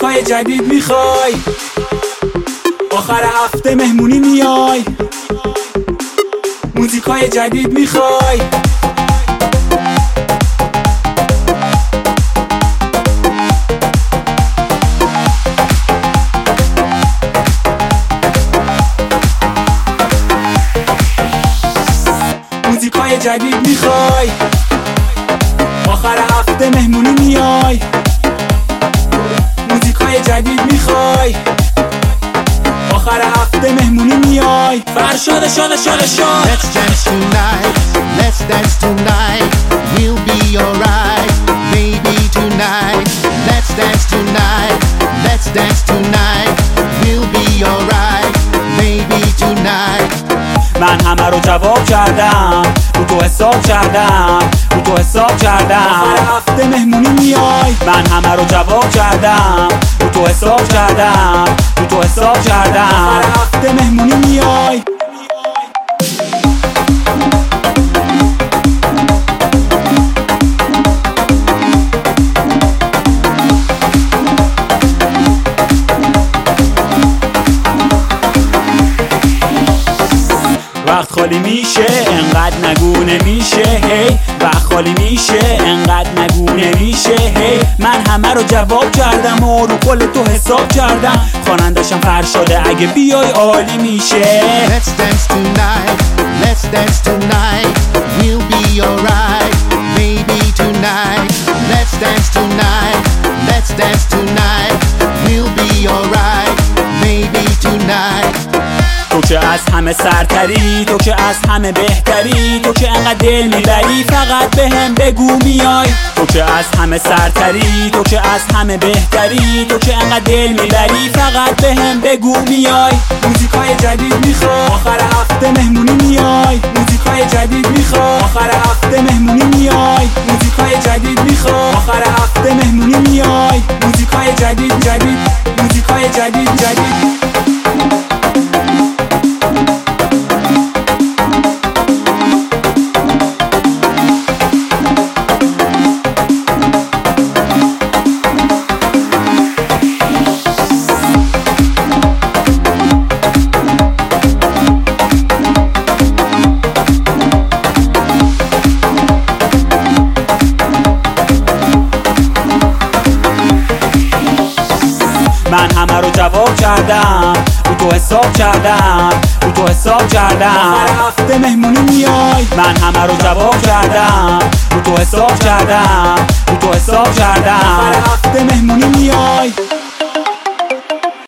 موزیکای جدید میخوای؟ آخر هفته مهمونی میای؟ موزیکای جدید میخوای؟ موزیکای جدید میخوای؟ آخر هفته مهمونی میای؟ موزیکای جدید میخوای؟ آخر هفته مهمونی میای؟ فرشاد شاد شاد شاد. Let's dance tonight, let's dance tonight, we'll be alright, baby tonight. Let's dance tonight, let's dance tonight, we'll be alright, baby tonight. من همه رو جواب کردم، رو تو حساب کردم، رو تو حساب کردم. آخر هفته مهمونی میای؟ من همه رو جواب کردم، رو تو حساب کردم، رو تو حساب کردم. آخر هفته مهمونی میای؟ وقت خالی میشه انقدر نگو نمیشه هی. وقت خالی میشه انقدر نگو نمیشه هی. من همه رو جواب کردم و رو کل تو حساب کردم. خوانندشم فرشاده اگه بیای عالی میشه. Let's dance tonight, let's dance tonight, we'll be alright, baby tonight. Let's dance tonight, let's dance tonight, we'll be alright, baby tonight. تو که از همه سرتری، تو که از همه بهتری، تو که انقدر دل میبری فقط بهم بگو میای. تو که از همه سرتری، تو که از همه بهتری، تو که انقدر دل میبری فقط بهم بگو میای. موزیکای جدید میخوای؟ آخر هفته مهمونی میای؟ موزیکای جدید میخوای؟ آخر هفته مهمونی میای؟ موزیکای جدید میخوای؟ آخر هفته مهمونی میای؟ موزیکای جدید جدید، موزیکای جدید جدید. من همه رو جواب کردم، رو تو حساب کردم، رو تو حساب کردم. آخر هفته مهمونی میای؟ من همه رو جواب کردم، رو تو حساب کردم، رو تو حساب کردم.